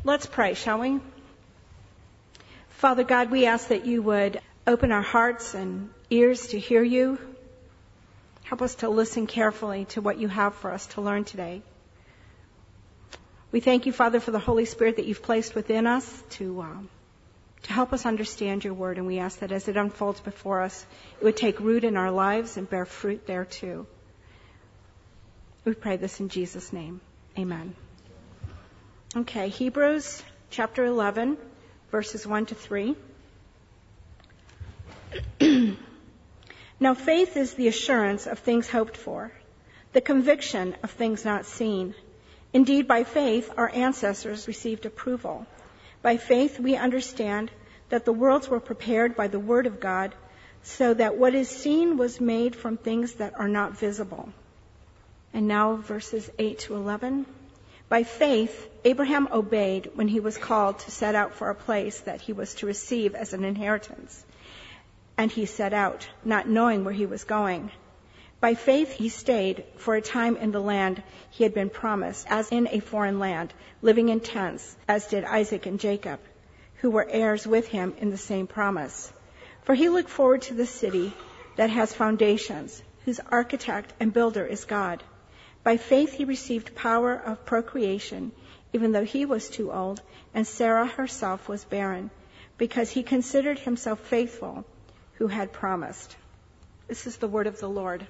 Let's pray, shall we? Father God, we ask that you would open our hearts and ears to hear you. Help us to listen carefully to what you have for us to learn today. We thank you, Father, for the Holy Spirit that you've placed within us to help us understand your word. And we ask that as it unfolds before us, it would take root in our lives and bear fruit there too. We pray this in Jesus' name. Amen. Okay, Hebrews chapter 11, verses 1 to 3. Now faith is the assurance of things hoped for, the conviction of things not seen. Indeed, by faith our ancestors received approval. By faith we understand that the worlds were prepared by the word of God, so that what is seen was made from things that are not visible. And now verses 8 to 11. By faith, Abraham obeyed when he was called to set out for a place that he was to receive as an inheritance. And he set out, not knowing where he was going. By faith, he stayed for a time in the land he had been promised, as in a foreign land, living in tents, as did Isaac and Jacob, who were heirs with him in the same promise. For he looked forward to the city that has foundations, whose architect and builder is God. By faith he received power of procreation, even though he was too old, and Sarah herself was barren, because he considered himself faithful who had promised. This is the word of the Lord.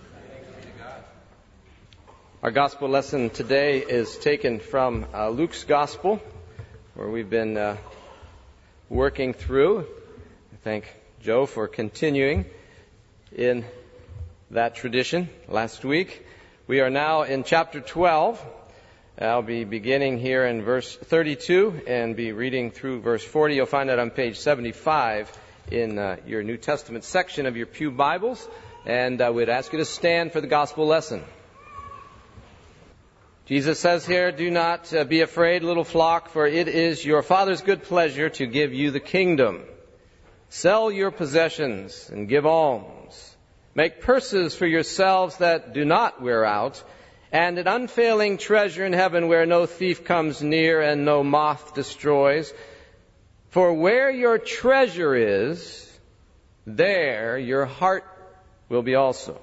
Our gospel lesson today is taken from Luke's gospel, where we've been working through. I thank Joe for continuing in that tradition last week. We are now in chapter 12. I'll be beginning here in verse 32 and be reading through verse 40. You'll find that on page 75 in your New Testament section of your pew Bibles. And I would ask you to stand for the gospel lesson. Jesus says here, "Do not be afraid, little flock, for it is your Father's good pleasure to give you the kingdom. Sell your possessions and give alms. Make purses for yourselves that do not wear out, and an unfailing treasure in heaven where no thief comes near and no moth destroys. For where your treasure is, there your heart will be also.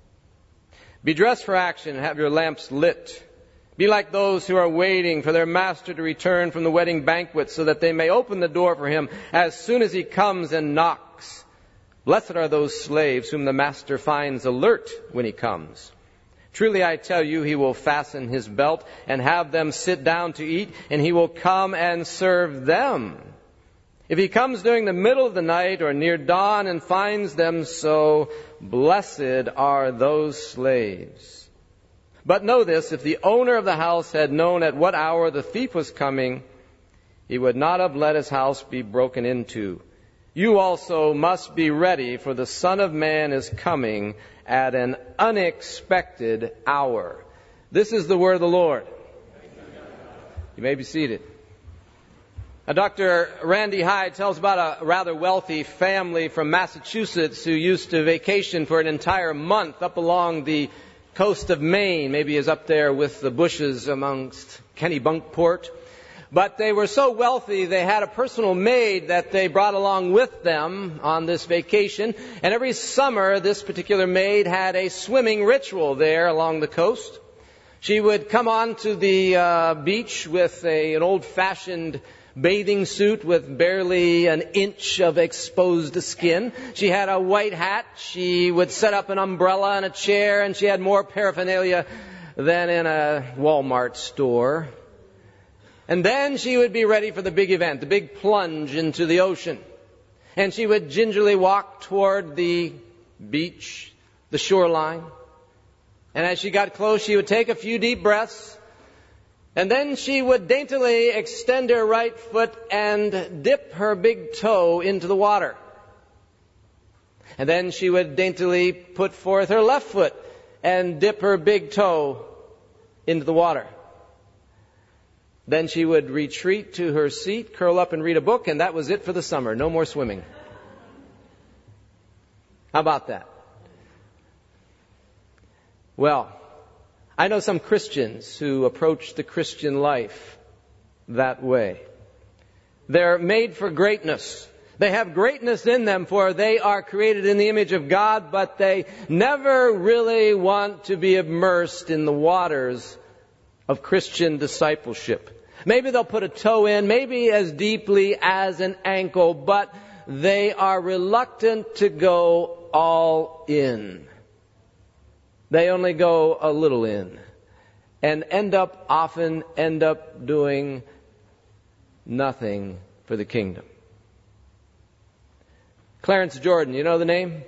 Be dressed for action and have your lamps lit. Be like those who are waiting for their master to return from the wedding banquet, so that they may open the door for him as soon as he comes and knocks. Blessed are those slaves whom the master finds alert when he comes. Truly I tell you, he will fasten his belt and have them sit down to eat, and he will come and serve them. If he comes during the middle of the night or near dawn and finds them so, blessed are those slaves. But know this, if the owner of the house had known at what hour the thief was coming, he would not have let his house be broken into. You also must be ready, for the Son of Man is coming at an unexpected hour." This is the word of the Lord. You may be seated. Now, Dr. Randy Hyde tells about a rather wealthy family from Massachusetts who used to vacation for an entire month up along the coast of Maine. Maybe is up there with the bushes amongst Kennebunkport. But they were so wealthy, they had a personal maid that they brought along with them on this vacation. And every summer, this particular maid had a swimming ritual there along the coast. She would come onto the beach with an old-fashioned bathing suit with barely an inch of exposed skin. She had a white hat. She would set up an umbrella and a chair, and she had more paraphernalia than in a Walmart store. And then she would be ready for the big event, the big plunge into the ocean. And she would gingerly walk toward the beach, the shoreline. And as she got close, she would take a few deep breaths. And then she would daintily extend her right foot and dip her big toe into the water. And then she would daintily put forth her left foot and dip her big toe into the water. Then she would retreat to her seat, curl up and read a book, and that was it for the summer. No more swimming. How about that? Well, I know some Christians who approach the Christian life that way. They're made for greatness. They have greatness in them, for they are created in the image of God, but they never really want to be immersed in the waters of Christian discipleship. Maybe they'll put a toe in, maybe as deeply as an ankle, but they are reluctant to go all in. They only go a little in and often end up doing nothing for the kingdom. Clarence Jordan, you know the name?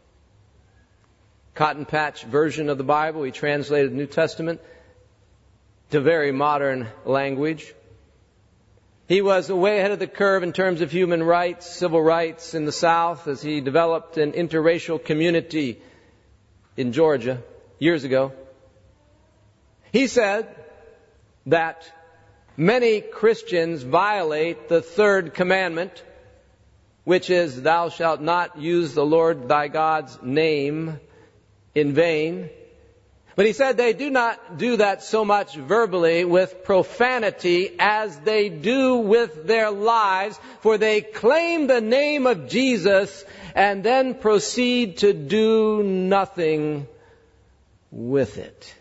Cotton Patch version of the Bible. He translated the New Testament to very modern language. He was way ahead of the curve in terms of human rights, civil rights in the South as he developed an interracial community in Georgia years ago. He said that many Christians violate the third commandment, which is, thou shalt not use the Lord thy God's name in vain. But he said they do not do that so much verbally with profanity as they do with their lives, for they claim the name of Jesus and then proceed to do nothing with it.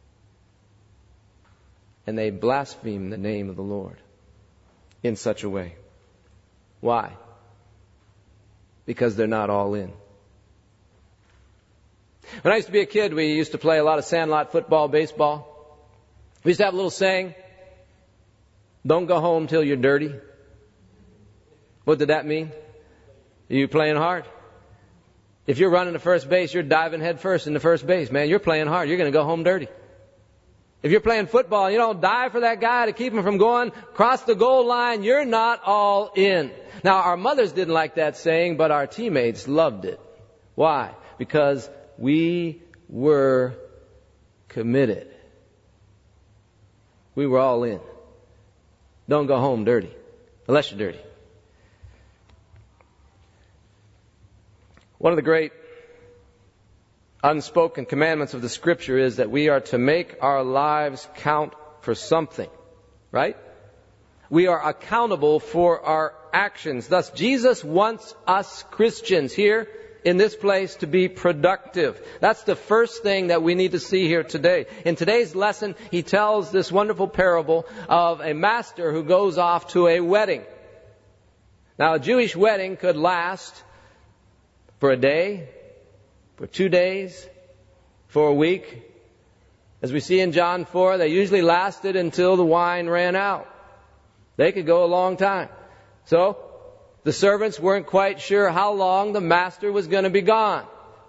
And they blaspheme the name of the Lord in such a way. Why? Because they're not all in. When I used to be a kid, we used to play a lot of sandlot football, baseball. We used to have a little saying, don't go home till you're dirty. What did that mean? You playing hard. If you're running to first base, you're diving head first into first base. Man, you're playing hard. You're going to go home dirty. If you're playing football, you don't dive for that guy to keep him from going across the goal line. You're not all in. Now, our mothers didn't like that saying, but our teammates loved it. Why? Because we were committed. We were all in. Don't go home dirty, unless you're dirty. One of the great unspoken commandments of the Scripture is that we are to make our lives count for something, right? We are accountable for our actions. Thus, Jesus wants us Christians here in this place to be productive. That's the first thing that we need to see here today. In today's lesson, he tells this wonderful parable of a master who goes off to a wedding. Now, a Jewish wedding could last for a day, for 2 days, for a week. As we see in John 4, they usually lasted until the wine ran out. They could go a long time. So, the servants weren't quite sure how long the master was going to be gone.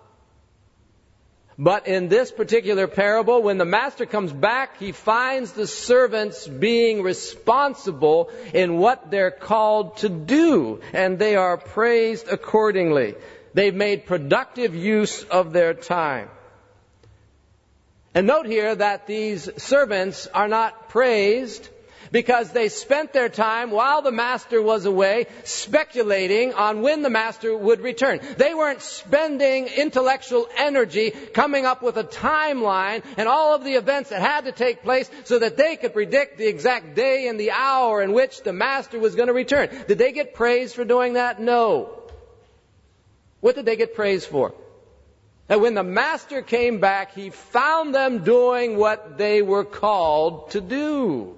But in this particular parable, when the master comes back, he finds the servants being responsible in what they're called to do, and they are praised accordingly. They've made productive use of their time. And note here that these servants are not praised because they spent their time while the master was away speculating on when the master would return. They weren't spending intellectual energy coming up with a timeline and all of the events that had to take place so that they could predict the exact day and the hour in which the master was going to return. Did they get praised for doing that? No. What did they get praised for? That when the master came back, he found them doing what they were called to do.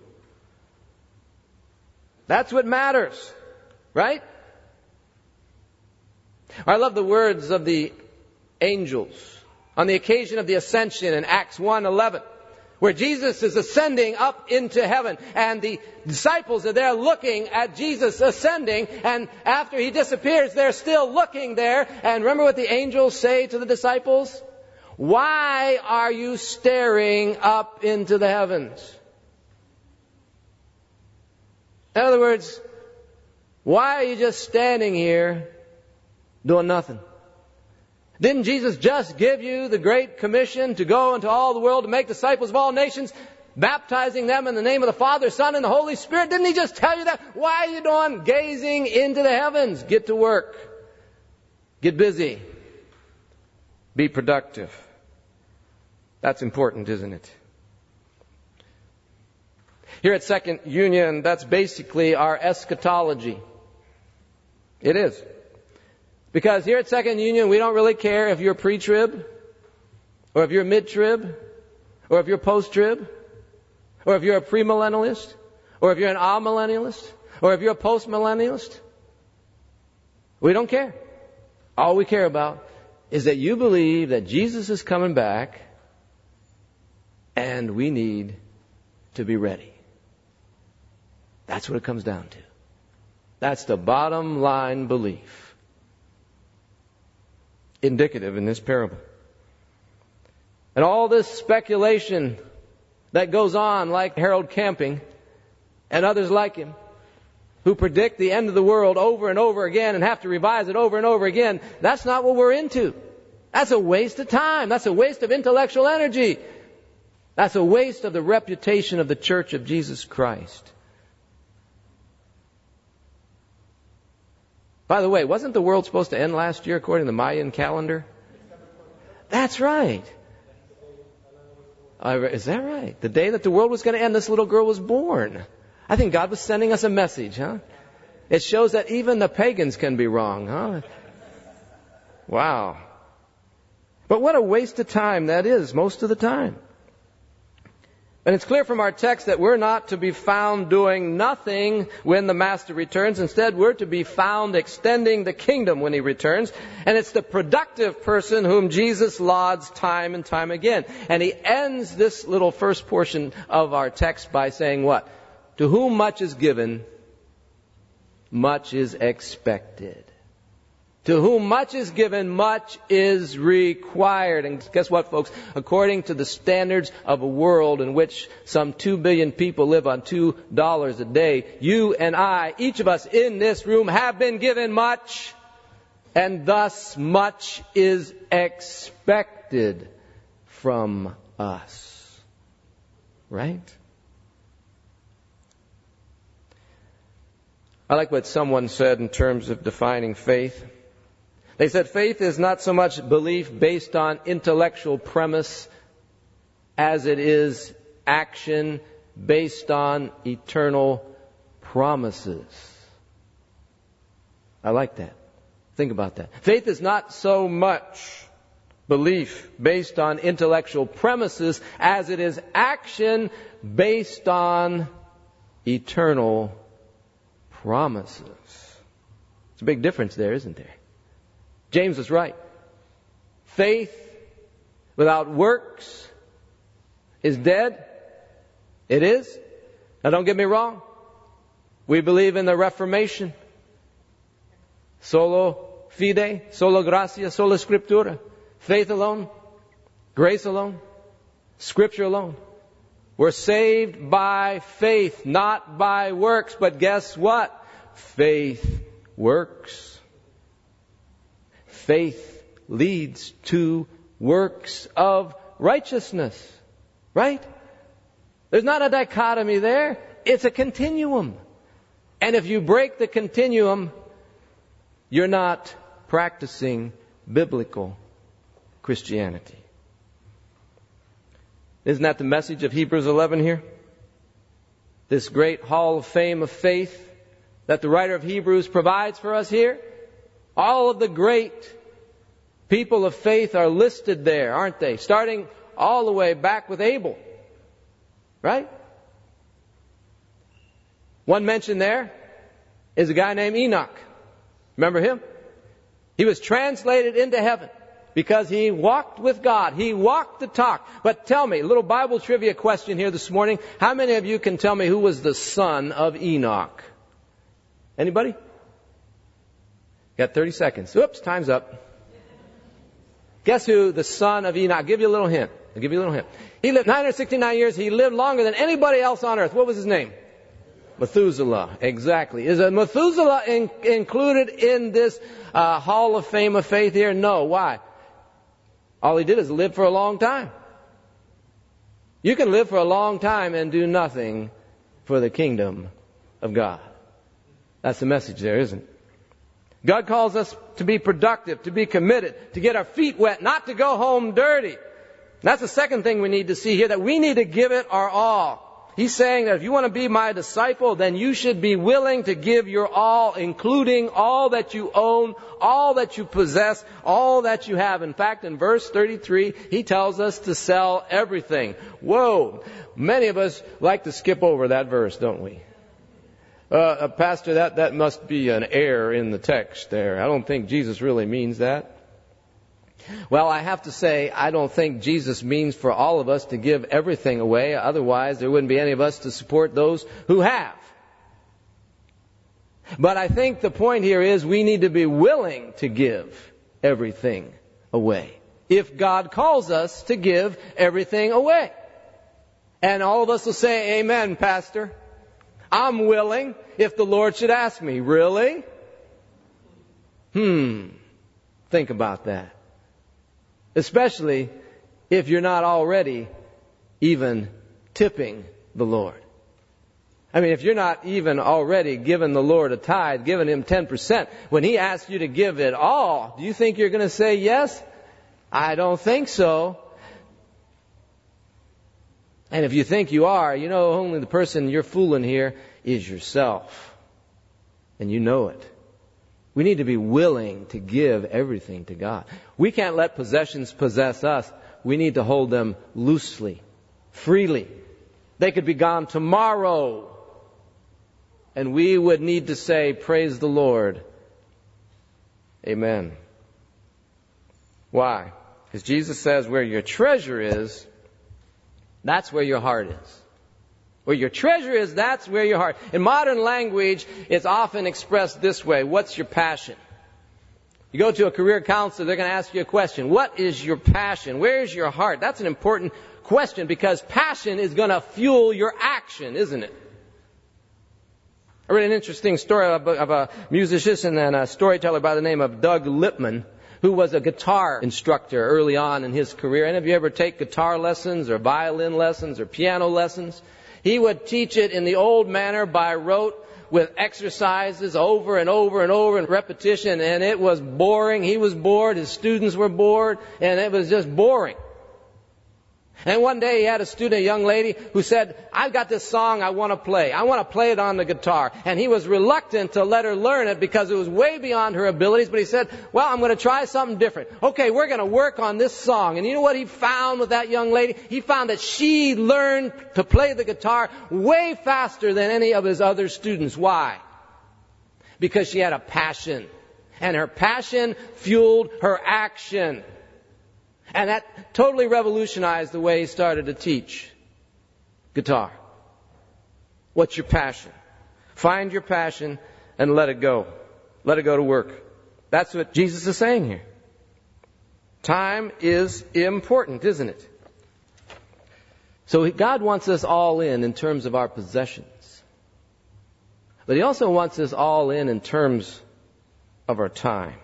That's what matters, right? I love the words of the angels on the occasion of the ascension in Acts 1:11, where Jesus is ascending up into heaven, and the disciples are there looking at Jesus ascending, and after he disappears, they're still looking there. And remember what the angels say to the disciples? Why are you staring up into the heavens? In other words, why are you just standing here doing nothing? Didn't Jesus just give you the Great Commission to go into all the world to make disciples of all nations, baptizing them in the name of the Father, Son, and the Holy Spirit? Didn't he just tell you that? Why are you doing gazing into the heavens? Get to work. Get busy. Be productive. That's important, isn't it? Here at Second Union, that's basically our eschatology. It is. Because here at Second Union, we don't really care if you're pre-trib, or if you're mid-trib, or if you're post-trib, or if you're a premillennialist, or if you're an amillennialist, or if you're a post-millennialist. We don't care. All we care about is that you believe that Jesus is coming back, and we need to be ready. That's what it comes down to. That's the bottom line belief. Indicative in this parable. And all this speculation that goes on, like Harold Camping and others like him, who predict the end of the world over and over again and have to revise it over and over again, that's not what we're into. That's a waste of time. That's a waste of intellectual energy. That's a waste of the reputation of the Church of Jesus Christ. By the way, wasn't the world supposed to end last year according to the Mayan calendar? That's right. Is that right? The day that the world was going to end, this little girl was born. I think God was sending us a message, huh? It shows that even the pagans can be wrong, huh? Wow. But what a waste of time that is most of the time. And it's clear from our text that we're not to be found doing nothing when the Master returns. Instead, we're to be found extending the kingdom when He returns. And it's the productive person whom Jesus lauds time and time again. And He ends this little first portion of our text by saying what? To whom much is given, much is expected. To whom much is given, much is required. And guess what, folks? According to the standards of a world in which some 2 billion people live on $2 a day, you and I, each of us in this room, have been given much. And thus much is expected from us. Right? I like what someone said in terms of defining faith. They said faith is not so much belief based on intellectual premise as it is action based on eternal promises. I like that. Think about that. Faith is not so much belief based on intellectual premises as it is action based on eternal promises. It's a big difference there, isn't there? James is right. Faith without works is dead. It is. Now don't get me wrong. We believe in the Reformation. Solo fide, solo gratia, sola scriptura. Faith alone, grace alone, Scripture alone. We're saved by faith, not by works. But guess what? Faith works. Faith leads to works of righteousness. Right? There's not a dichotomy there. It's a continuum. And if you break the continuum, you're not practicing biblical Christianity. Isn't that the message of Hebrews 11 here? This great hall of fame of faith that the writer of Hebrews provides for us here. All of the great people of faith are listed there, aren't they? Starting all the way back with Abel. Right? One mention there is a guy named Enoch. Remember him? He was translated into heaven because he walked with God. He walked the talk. But tell me, a little Bible trivia question here this morning. How many of you can tell me who was the son of Enoch? Anybody? Got 30 seconds. Oops, time's up. Guess who the son of Enoch? I'll give you a little hint. He lived 969 years. He lived longer than anybody else on earth. What was his name? Methuselah. Exactly. Is Methuselah included in this hall of fame of faith here? No. Why? All he did is live for a long time. You can live for a long time and do nothing for the kingdom of God. That's the message there, isn't it? God calls us to be productive, to be committed, to get our feet wet, not to go home dirty. That's the second thing we need to see here, that we need to give it our all. He's saying that if you want to be my disciple, then you should be willing to give your all, including all that you own, all that you possess, all that you have. In fact, in verse 33, he tells us to sell everything. Whoa! Many of us like to skip over that verse, don't we? Pastor, that must be an error in the text there. I don't think Jesus really means that. Well, I have to say, I don't think Jesus means for all of us to give everything away. Otherwise, there wouldn't be any of us to support those who have. But I think the point here is we need to be willing to give everything away. If God calls us to give everything away. And all of us will say, amen, Pastor. I'm willing if the Lord should ask me. Really? Think about that. Especially if you're not already even tipping the Lord. I mean, if you're not even already giving the Lord a tithe, giving Him 10%, when He asks you to give it all, do you think you're going to say yes? I don't think so. And if you think you are, you know, only the person you're fooling here is yourself. And you know it. We need to be willing to give everything to God. We can't let possessions possess us. We need to hold them loosely, freely. They could be gone tomorrow. And we would need to say, praise the Lord. Amen. Why? Because Jesus says where your treasure is, that's where your heart is. Where your treasure is, that's where your heart. In modern language, it's often expressed this way. What's your passion? You go to a career counselor, they're going to ask you a question. What is your passion? Where is your heart? That's an important question because passion is going to fuel your action, isn't it? I read an interesting story of a musician and a storyteller by the name of Doug Lipman, who was a guitar instructor early on in his career. Any of you ever take guitar lessons or violin lessons or piano lessons? He would teach it in the old manner by rote with exercises over and over and over and repetition, and it was boring. He was bored, his students were bored, and it was just boring. And one day he had a student, a young lady, who said, I've got this song I want to play. I want to play it on the guitar. And he was reluctant to let her learn it because it was way beyond her abilities. But he said, well, I'm going to try something different. Okay, we're going to work on this song. And you know what he found with that young lady? He found that she learned to play the guitar way faster than any of his other students. Why? Because she had a passion. And her passion fueled her action. And that totally revolutionized the way he started to teach guitar. What's your passion? Find your passion and let it go. Let it go to work. That's what Jesus is saying here. Time is important, isn't it? So God wants us all in terms of our possessions. But He also wants us all in terms of our time.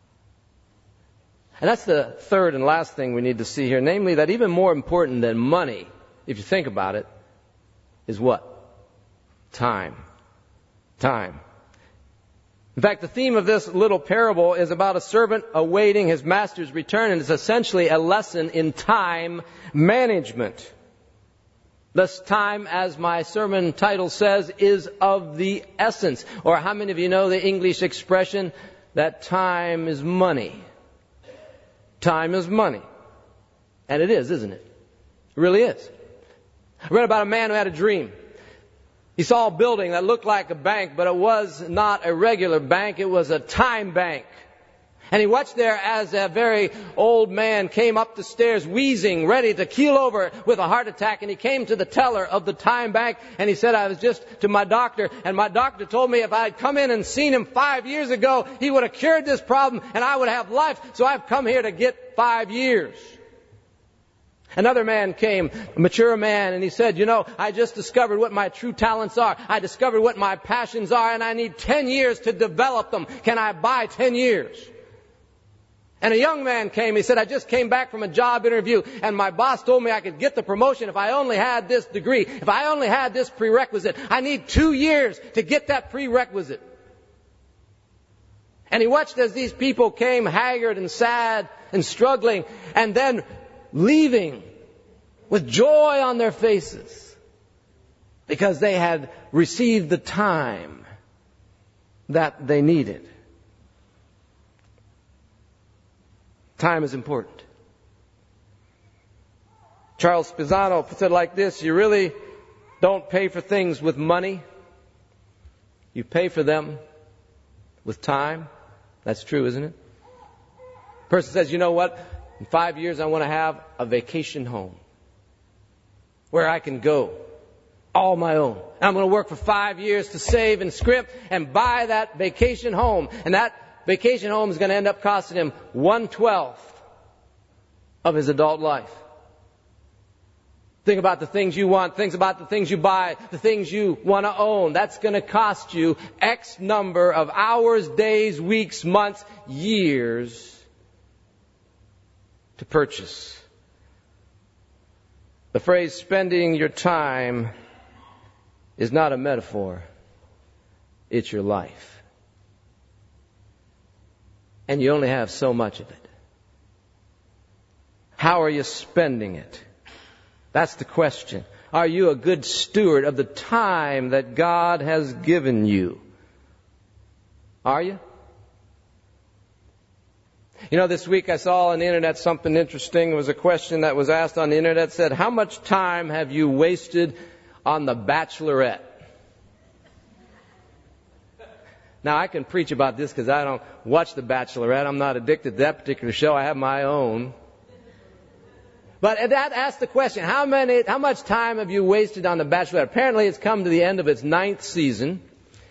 And that's the third and last thing we need to see here. Namely, that even more important than money, if you think about it, is what? Time. Time. In fact, the theme of this little parable is about a servant awaiting his master's return, and it's essentially a lesson in time management. Thus, time, as my sermon title says, is of the essence. Or how many of you know the English expression that time is money? Time is money. And it is, isn't it? It really is. I read about a man who had a dream. He saw a building that looked like a bank, but it was not a regular bank. It was a time bank. And he watched there as a very old man came up the stairs wheezing, ready to keel over with a heart attack. And he came to the teller of the time bank and he said, I was just to my doctor, and my doctor told me if I had come in and seen him 5 years ago, he would have cured this problem and I would have life. So I've come here to get 5 years. Another man came, a mature man, and he said, you know, I just discovered what my true talents are. I discovered what my passions are, and I need 10 years to develop them. Can I buy 10 years? And a young man came. He said, I just came back from a job interview and my boss told me I could get the promotion if I only had this degree, if I only had this prerequisite. I need 2 years to get that prerequisite. And he watched as these people came haggard and sad and struggling and then leaving with joy on their faces. because they had received the time that they needed. Time is important. Charles Pisano puts it like this: you really don't pay for things with money. You pay for them with time. That's true, isn't it? A person says, you know what? In 5 years I want to have a vacation home where I can go all my own. I'm going to work for 5 years to save and scrimp and buy that vacation home. And that vacation home is going to end up costing him 1/12 of his adult life. Think about the things you want. Think about the things you buy, the things you want to own. That's going to cost you X number of hours, days, weeks, months, years to purchase. The phrase spending your time is not a metaphor. It's your life. And you only have so much of it. How are you spending it? That's the question. Are you a good steward of the time that God has given you? Are you? You know, this week I saw on the internet something interesting. It was a question that was asked on the internet. It said, how much time have you wasted on The Bachelorette? Now, I can preach about this because I don't watch The Bachelorette. I'm not addicted to that particular show. I have my own. But that asks the question, how much time have you wasted on The Bachelorette? Apparently it's come to the end of its 9th season.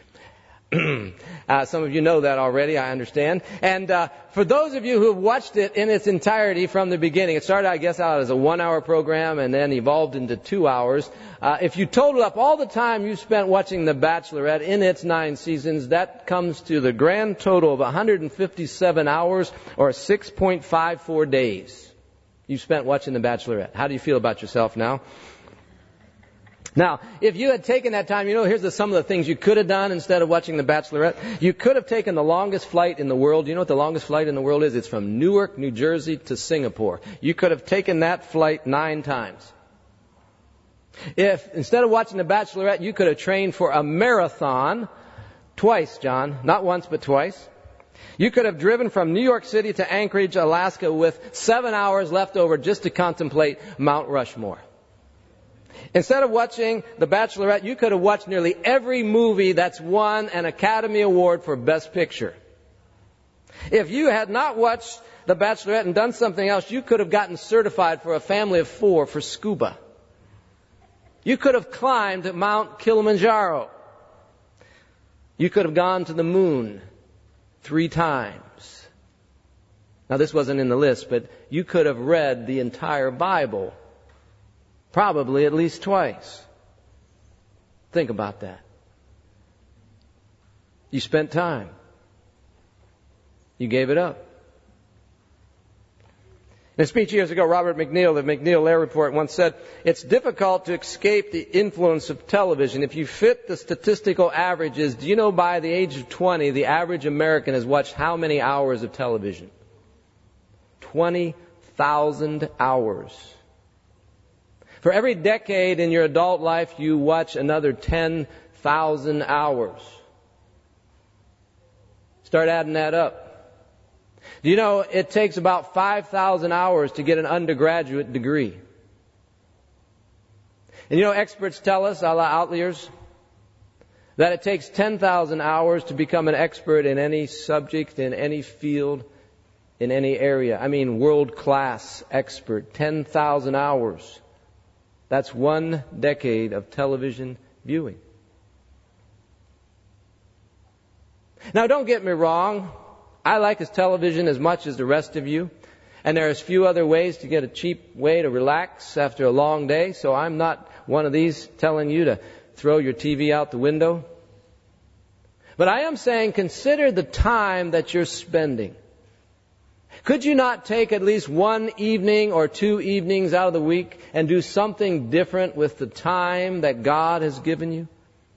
Some of you know that already, I understand. And for those of you who have watched it in its entirety from the beginning, it started, I guess, out as a 1-hour program and then evolved into 2 hours. If you total up all the time you spent watching The Bachelorette in its 9 seasons, that comes to the grand total of 157 hours or 6.54 days. You spent watching The Bachelorette. How do you feel about yourself now? Now, if you had taken that time, here's some of the things you could have done instead of watching The Bachelorette. You could have taken the longest flight in the world. You know what the longest flight in the world is? It's from Newark, New Jersey to Singapore. You could have taken that flight 9 times. If, instead of watching The Bachelorette, you could have trained for a marathon twice, John. Not once, but twice. You could have driven from New York City to Anchorage, Alaska with 7 hours left over just to contemplate Mount Rushmore. Instead of watching The Bachelorette, you could have watched nearly every movie that's won an Academy Award for Best Picture. If you had not watched The Bachelorette and done something else, you could have gotten certified for a family of 4 for scuba. You could have climbed Mount Kilimanjaro. You could have gone to the moon 3 times. Now, this wasn't in the list, but you could have read the entire Bible, probably at least twice. Think about that. You spent time. You gave it up. In a speech years ago, Robert McNeil of McNeil Air Report once said, it's difficult to escape the influence of television. If you fit the statistical averages, do you know by the age of 20, the average American has watched how many hours of television? 20,000 hours. For every decade in your adult life, you watch another 10,000 hours. Start adding that up. Do you know it takes about 5,000 hours to get an undergraduate degree? And experts tell us, a la Outliers, that it takes 10,000 hours to become an expert in any subject, in any field, in any area. I mean, world-class expert. 10,000 hours. That's 1 decade of television viewing. Now, don't get me wrong. I like his television as much as the rest of you. And there's few other ways to get a cheap way to relax after a long day. So I'm not one of these telling you to throw your TV out the window. But I am saying consider the time that you're spending. Could you not take at least 1 evening or 2 evenings out of the week and do something different with the time that God has given you?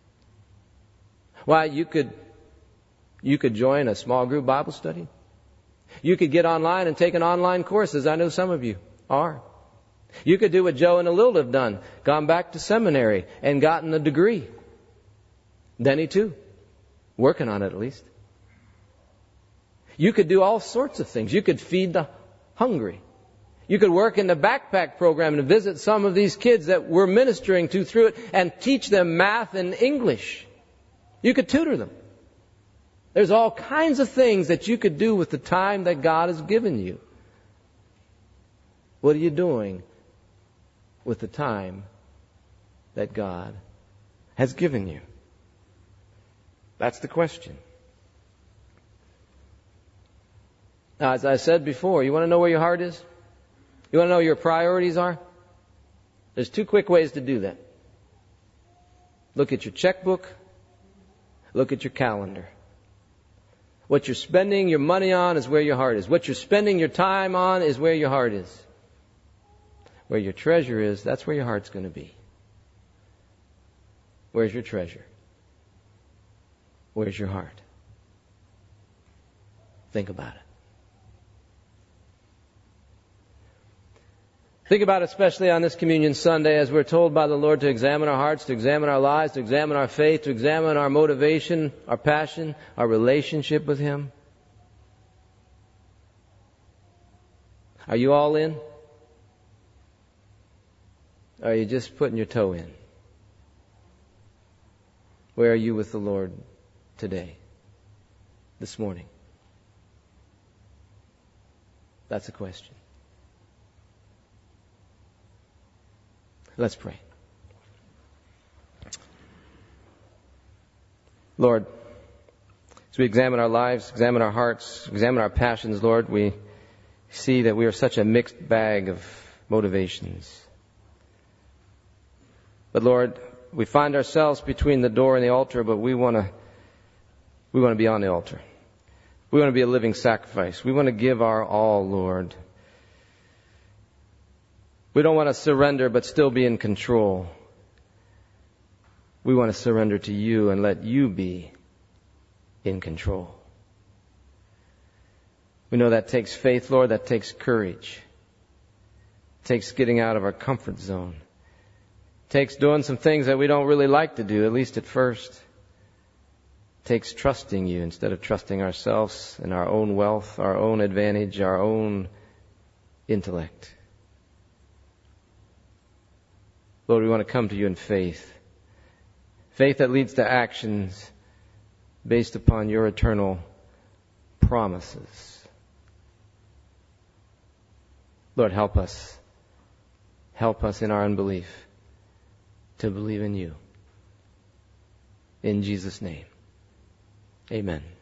Why, you could join a small group Bible study. You could get online and take an online course, as I know some of you are. You could do what Joe and Alilda have done, gone back to seminary and gotten a degree. Denny too, working on it at least. You could do all sorts of things. You could feed the hungry. You could work in the backpack program and visit some of these kids that we're ministering to through it and teach them math and English. You could tutor them. There's all kinds of things that you could do with the time that God has given you. What are you doing with the time that God has given you? That's the question. Now, as I said before, you want to know where your heart is? You want to know where your priorities are? There's 2 quick ways to do that. Look at your checkbook. Look at your calendar. What you're spending your money on is where your heart is. What you're spending your time on is where your heart is. Where your treasure is, that's where your heart's going to be. Where's your treasure? Where's your heart? Think about it. Think about it especially on this Communion Sunday as we're told by the Lord to examine our hearts, to examine our lives, to examine our faith, to examine our motivation, our passion, our relationship with Him. Are you all in? Or are you just putting your toe in? Where are you with the Lord today, this morning? That's a question. Let's pray. Lord, as we examine our lives, examine our hearts, examine our passions, Lord, we see that we are such a mixed bag of motivations. But Lord, we find ourselves between the door and the altar, but we want to be on the altar. We want to be a living sacrifice. We want to give our all, Lord. We don't want to surrender but still be in control. We want to surrender to you and let you be in control. We know that takes faith, Lord. That takes courage. It takes getting out of our comfort zone. It takes doing some things that we don't really like to do, at least at first. It takes trusting you instead of trusting ourselves and our own wealth, our own advantage, our own intellect. Lord, we want to come to you in faith. Faith that leads to actions based upon your eternal promises. Lord, help us. Help us in our unbelief to believe in you. In Jesus' name, amen.